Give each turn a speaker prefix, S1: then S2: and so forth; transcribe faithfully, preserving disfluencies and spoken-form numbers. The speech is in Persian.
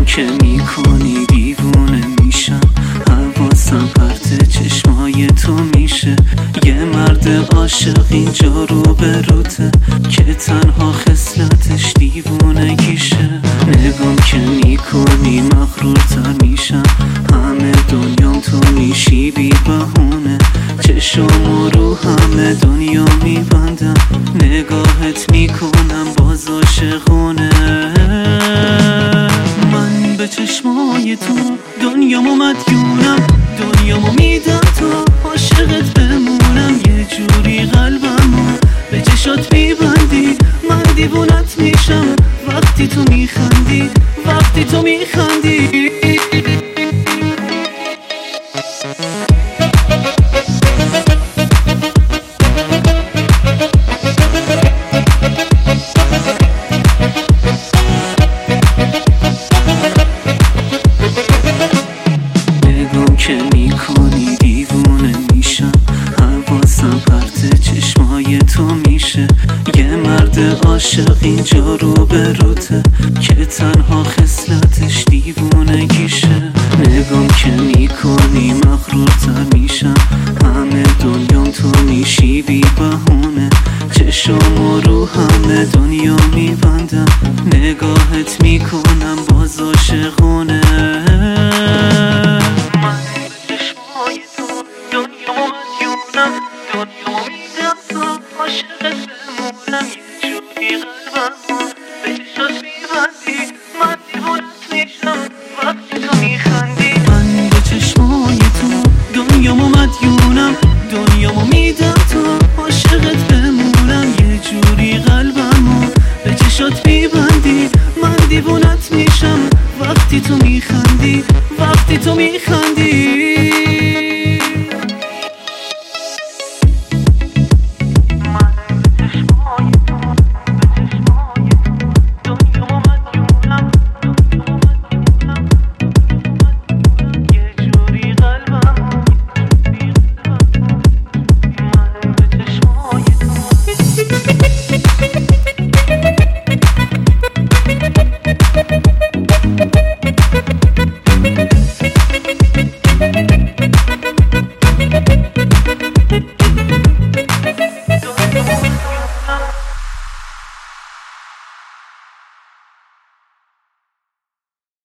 S1: که میکنی دیوونه میشم، حواسم پرت چشمای تو میشه. یه مرد عاشق اینجا رو به روته که تنها خصلتش دیوونگیشه. نگام که میکنی مغرورتر میشم، همه دنیام تو میشی بی بهونه. چشم رو همه دنیا میبندم، نگاهت میکنم باز عاشقونه. من به چشمای تو دنیامو مدیونم، دنیامو میدم تا عاشقت بمونم. یه جوری قلبمو به چشات میبندی، من دیوونت میشم وقتی تو میخندی، وقتی تو میخندی. که میکنی دیوونه میشم، حواسم پرت چشمای تو میشه. یه مرد عاشق اینجا رو به روته که تنها خصلتش دیوونگیشه. نگام که میکنی مغرورتر میشم، همه دنیام تو میشی بی بهونه. چشم رو همه دنیا میبندم، نگاهت میکنم باز عاشقونه. دنیامو میدم تا عاشقت بمونم. یه جوری قلبمو به چشات میبندی، من دیوونت میشم وقتی تو میخندی. من به چشمای تو دنیامو مدیونم، دنیامو میدم تا عاشقت بمونم. یه جوری قلبمو به چشات میبندی، من دیوونت میشم وقتی تو میخندی، وقتی تو میخندی.